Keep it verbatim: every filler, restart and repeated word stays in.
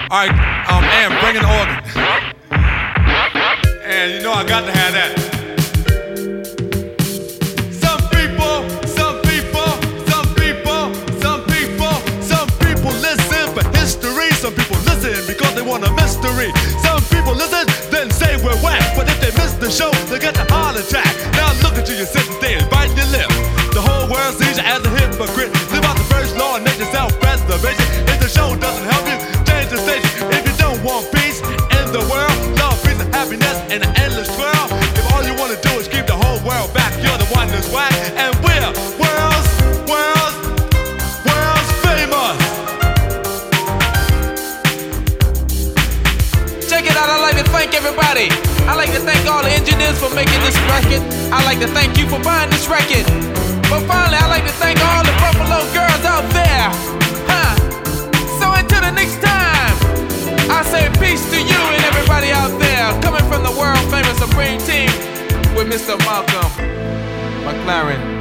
Alright, um, and bring an organ. And you know I got to have that. Some people, some people, some people, some people, some people listen for history. Some people listen because they want a mystery. Some people listen, then say we're whack. But if they miss the show, they get a heart attack. Now look at you, you're sitting there and bite your lip. The whole world sees you as a hypocrite. Live out the first law and make yourself preservation. If the show doesn't help you, change the station. If you don't want peace in the world, love, peace, and happiness in an endless twirl. If all you want to do is keep the whole world back, you're the one that's whack. And we're world's, world's, world's famous. Check it out, I'd like to thank everybody. I'd like to thank all the engineers for making this record. I'd like to thank you for buying this record. But finally, I'd like to thank all the Buffalo girls out there. Huh? So until the next time, I say peace to you and everybody out there. Coming from the world famous Supreme Team with Mister Malcolm McLaren.